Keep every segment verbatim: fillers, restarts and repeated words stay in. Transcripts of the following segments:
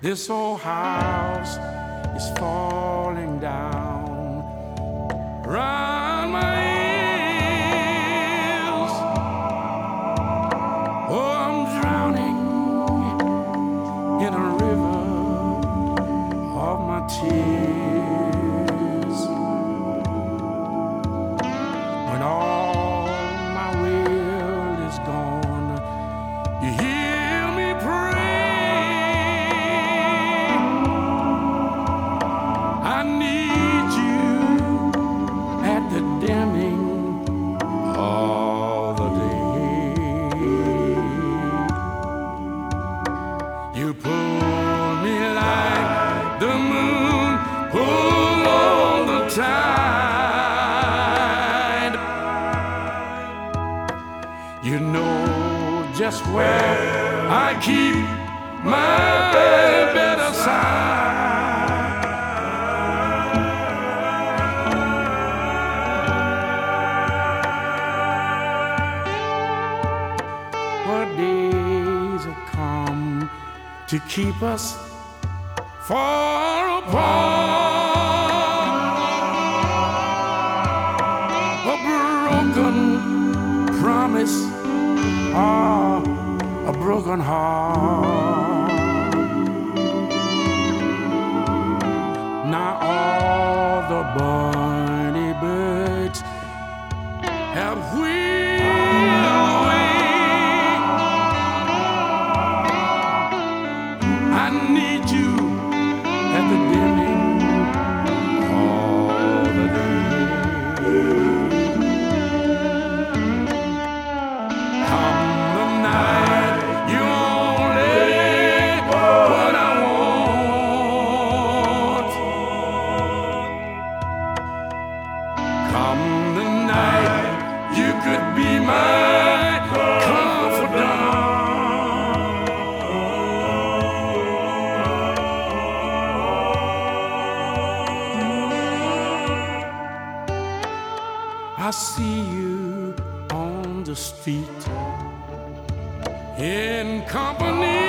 This old house is falling down round my ears. Oh, I'm drowning in a river of my tears. When all my will is gone, you hear me pray. I need you at the dimming of the day. You pull me like the moon pull on the tide. You know just where I keep my better side. What days have come to keep us far apart? A broken promise, ah, a broken heart. Now all the bunny birds have wheeled away. I need you at the dimming of the day. Come the night, you only what I want. Come the night, you could be my confidant. I see you on the street in company.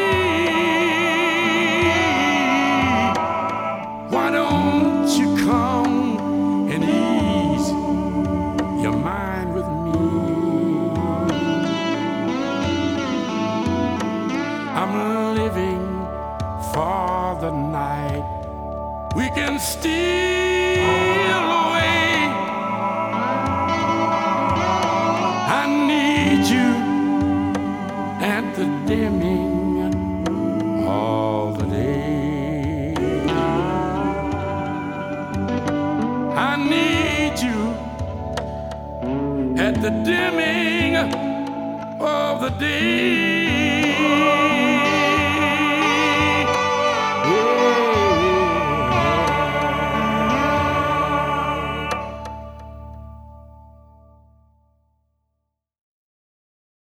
Why don't you come and ease your mind with me? I'm living for the night we can steal away. I need you at the dimming of the day. I need you at the dimming of the day.